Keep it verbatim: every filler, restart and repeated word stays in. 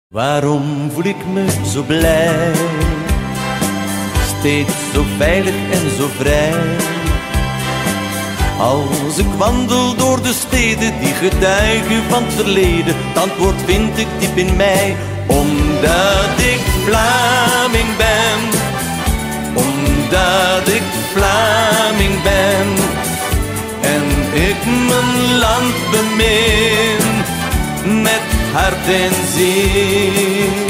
Waarom voel ik me zo blij? Steeds zo veilig en zo vrij. Als ik wandel door de steden die getuigen van het verleden, het antwoord vind ik diep in mij. Omdat ik Vlaming ben, omdat ik Vlaming ben. En ik mijn land bemin met hart en ziel.